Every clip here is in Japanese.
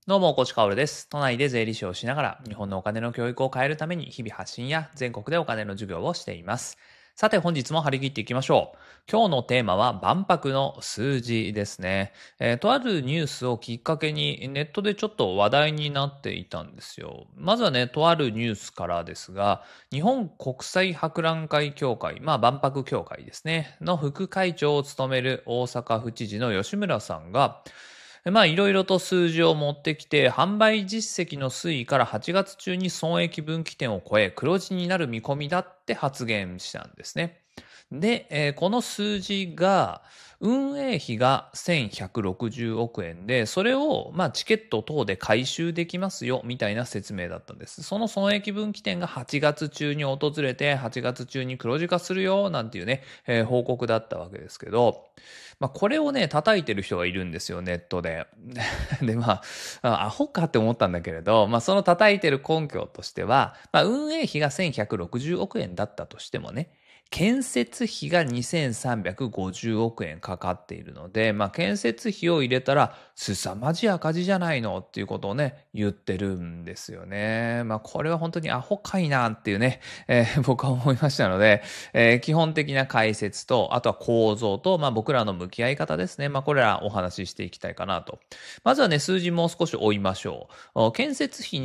どうも、コーチカオルです。都内で税理士をしながら、日本のお金の教育を変えるために、日々発信や全国でお金の授業をしています。さて、本日も張り切っていきましょう。今日のテーマは、万博の数字ですね。とあるニュースをきっかけに、ネットでちょっと話題になっていたんですよ。まずはね、とあるニュースからですが、日本国際博覧会協会、万博協会ですね、の副会長を務める大阪府知事の吉村さんが、いろいろと数字を持ってきて、販売実績の推移から8月中に損益分岐点を超え、黒字になる見込みだって発言したんですね。で、この数字が、運営費が1160億円で、それを、チケット等で回収できますよ、みたいな説明だったんです。その損益分岐点が8月中に訪れて、8月中に黒字化するよ、なんていうね、報告だったわけですけど、これをね、叩いてる人がいるんですよ、ネットで。で、アホかって思ったんだけれど、その叩いてる根拠としては、運営費が1160億円だったとしてもね、建設費が2350億円かかっているので、建設費を入れたら、凄まじい赤字じゃないのっていうことをね、言ってるんですよね。これは本当にアホかいなっていうね、僕は思いましたので、基本的な解説と、あとは構造と、僕らの向き合い方ですね。これらお話ししていきたいかなと。まずはね、数字もう少し追いましょう。建設費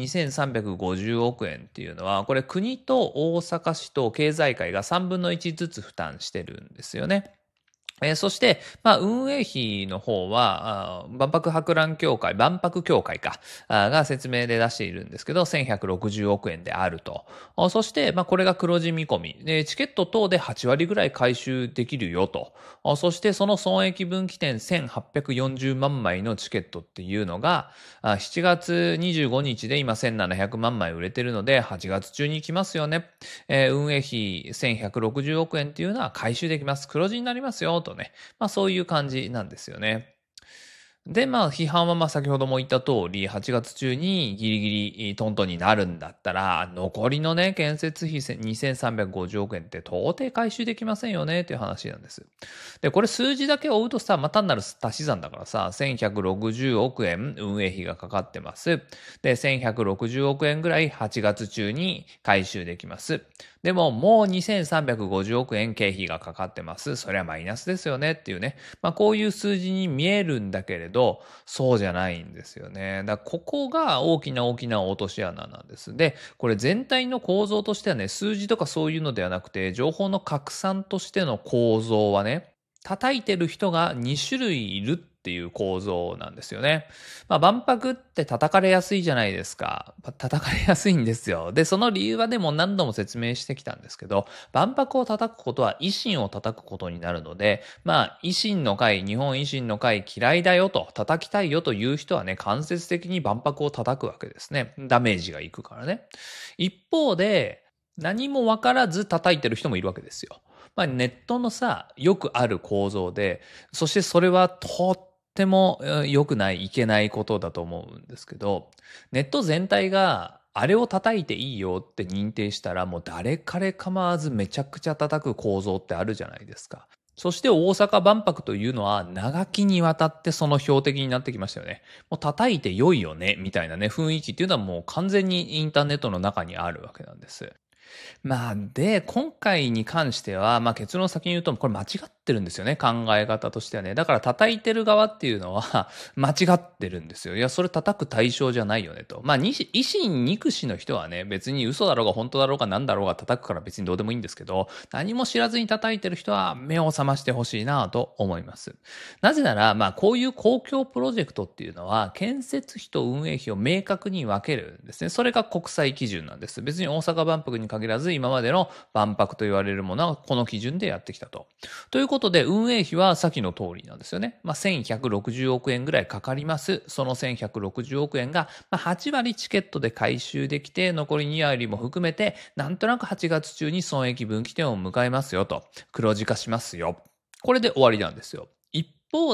2350億円っていうのは、これ国と大阪市と経済界が3分の1ずつ負担してるんですよね。そして、運営費の方は、万博博覧協会、万博協会か、が説明で出しているんですけど、1160億円であると。そして、これが黒字見込み。で、チケット等で8割ぐらい回収できるよと。そして、その損益分岐点1840万枚のチケットっていうのが、7月25日で今1700万枚売れてるので、8月中に行きますよね。運営費1160億円っていうのは回収できます。黒字になりますよ、とね。そういう感じなんですよね。で、批判は先ほども言った通り、8月中にギリギリトントンになるんだったら、残りのね、建設費2350億円って到底回収できませんよね、っていう話なんです。で、これ数字だけ追うとさ、単なる足し算だからさ、1160億円運営費がかかってます。で、1160億円ぐらい8月中に回収できます。でも、もう2350億円経費がかかってます。それはマイナスですよねっていうね。こういう数字に見えるんだけれど、そうじゃないんですよね。だからここが大きな大きな落とし穴なんです。で、これ全体の構造としてはね、数字とかそういうのではなくて、情報の拡散としての構造はね、叩いてる人が2種類いるっていう構造なんですよね。万博って叩かれやすいじゃないですか。叩かれやすいんですよ。で、その理由はでも何度も説明してきたんですけど、万博を叩くことは維新を叩くことになるので、維新の会、日本維新の会嫌いだよと、叩きたいよという人はね、間接的に万博を叩くわけですね。ダメージがいくからね。一方で、何も分からず叩いてる人もいるわけですよ。ネットのさ、よくある構造で、そしてそれはとっても良くない、いけないことだと思うんですけど、ネット全体があれを叩いていいよって認定したらもう誰彼構わずめちゃくちゃ叩く構造ってあるじゃないですか。そして大阪万博というのは長きにわたってその標的になってきましたよね。もう叩いて良いよね、みたいなね、雰囲気っていうのはもう完全にインターネットの中にあるわけなんです。で、今回に関しては、結論を先に言うと、これ間違ってるんですよね、考え方としてはね。だから叩いてる側っていうのは間違ってるんですよ。いや、それ叩く対象じゃないよねと。維新憎しの人はね、別に嘘だろうが本当だろうが何だろうが叩くから別にどうでもいいんですけど、何も知らずに叩いてる人は目を覚ましてほしいなと思います。なぜなら、こういう公共プロジェクトっていうのは、建設費と運営費を明確に分けるんですね。それが国際基準なんです。別に大阪万博に限らず、今までの万博と言われるものはこの基準でやってきたと。ということで、運営費は先の通りなんですよね。1160億円ぐらいかかります。その1160億円が、8割チケットで回収できて、残り2割も含めて、なんとなく8月中に損益分岐点を迎えますよと。黒字化しますよ。これで終わりなんですよ。一方で、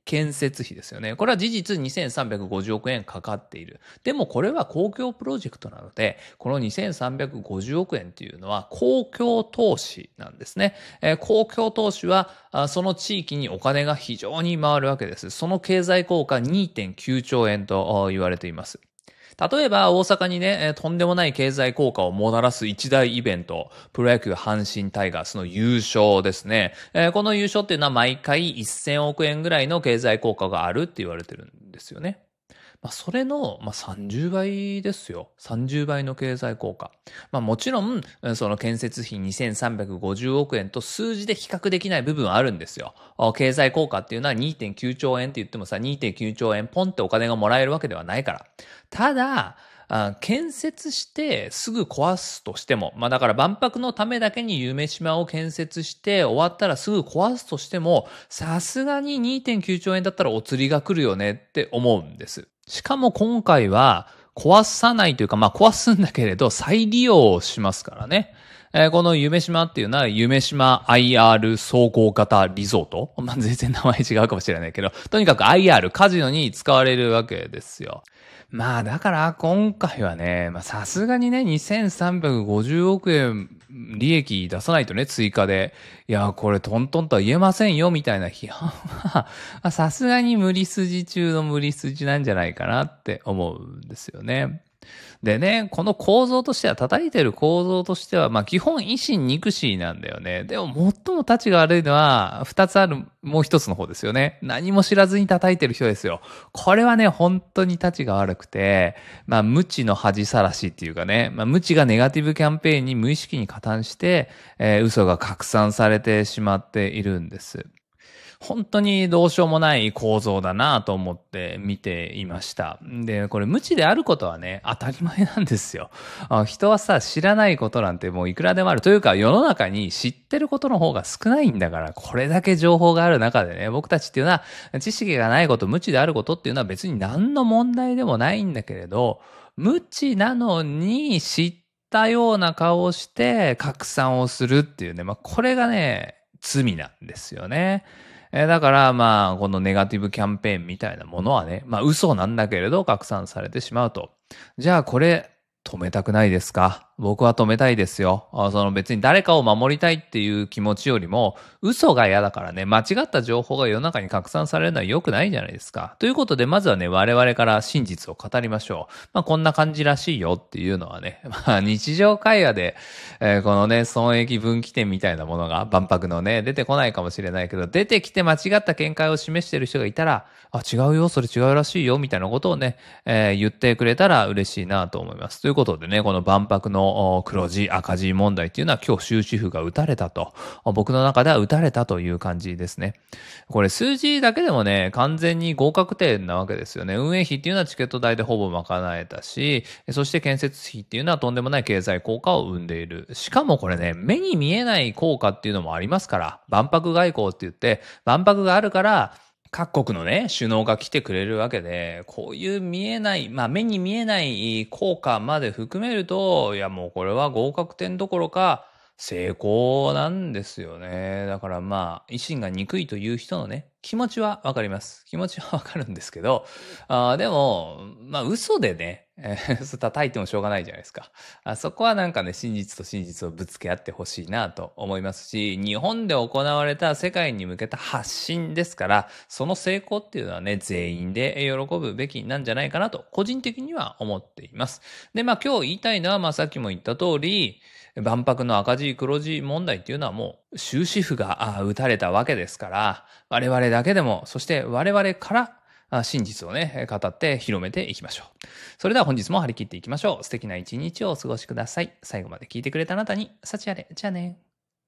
建設費ですよね。これは事実2350億円かかっている。でもこれは公共プロジェクトなので、この2350億円っていうのは公共投資なんですね。公共投資はその地域にお金が非常に回るわけです。その経済効果2.9兆円と言われています。例えば大阪にね、とんでもない経済効果をもたらす一大イベント、プロ野球阪神タイガースの優勝ですね。この優勝っていうのは毎回1000億円ぐらいの経済効果があるって言われてるんですよね。それの、30倍ですよ。30倍の経済効果。もちろん、その建設費2350億円と数字で比較できない部分はあるんですよ。経済効果っていうのは2.9兆円って言ってもさ、2.9兆円ポンってお金がもらえるわけではないから。ただ、建設してすぐ壊すとしても、だから万博のためだけに夢島を建設して終わったらすぐ壊すとしても、さすがに2.9兆円だったらお釣りが来るよねって思うんです。しかも今回は壊さないというか、壊すんだけれど再利用しますからね。この夢島っていうのは夢島 IR 総合型リゾート。全然名前違うかもしれないけど、とにかく IR カジノに使われるわけですよ。だから今回はね、さすがにね、2350億円利益出さないとね、追加で。いや、これトントンとは言えませんよ、みたいな批判は、さすがに無理筋中の無理筋なんじゃないかなって思うんですよね。でね、この構造としては、叩いてる構造としては、基本維新憎しなんだよね。でも最も立ちが悪いのは、二つある、もう一つの方ですよね。何も知らずに叩いてる人ですよ。これはね、本当に立ちが悪くて、無知の恥さらしっていうかね、無知がネガティブキャンペーンに無意識に加担して、嘘が拡散されてしまっているんです。本当にどうしようもない構造だなと思って見ていました。で、これ無知であることはね、当たり前なんですよ。人はさ、知らないことなんてもういくらでもある。というか、世の中に知ってることの方が少ないんだから、これだけ情報がある中でね、僕たちっていうのは、知識がないこと、無知であることっていうのは別に何の問題でもないんだけれど、無知なのに知ったような顔をして拡散をするっていうね、これがね、罪なんですよね。だからこのネガティブキャンペーンみたいなものはね、嘘なんだけれど拡散されてしまうと。じゃあこれ止めたくないですか？僕は止めたいですよ。その別に誰かを守りたいっていう気持ちよりも、嘘が嫌だからね、間違った情報が世の中に拡散されるのは良くないじゃないですか。ということで、まずはね、我々から真実を語りましょう。こんな感じらしいよっていうのはね、日常会話で、このね、損益分岐点みたいなものが万博のね、出てこないかもしれないけど、出てきて間違った見解を示している人がいたら、違うよ、それ違うらしいよ、みたいなことをね、言ってくれたら嬉しいなと思います。ということでね、この万博の黒字、赤字問題っていうのは今日終止符が打たれたと。僕の中では打たれたという感じですね。これ数字だけでもね、完全に合格点なわけですよね。運営費っていうのはチケット代でほぼ賄えたし、そして建設費っていうのはとんでもない経済効果を生んでいる。しかもこれね、目に見えない効果っていうのもありますから、万博外交って言って、万博があるから、各国のね、首脳が来てくれるわけで、こういう見えない、目に見えない効果まで含めると、いやもうこれは合格点どころか、成功なんですよね。だから維新が憎いという人のね、気持ちはわかります。気持ちはわかるんですけど、でも、嘘でね、嘘叩いてもしょうがないじゃないですか。そこはなんかね、真実と真実をぶつけ合ってほしいなと思いますし、日本で行われた世界に向けた発信ですから、その成功っていうのはね、全員で喜ぶべきなんじゃないかなと、個人的には思っています。で、今日言いたいのは、さっきも言った通り、万博の赤字黒字問題っていうのはもう終止符が打たれたわけですから、我々だけでも、そして我々から真実をね、語って広めていきましょう。それでは本日も張り切っていきましょう。素敵な一日をお過ごしください。最後まで聞いてくれたあなたに、幸あれ。じゃあね。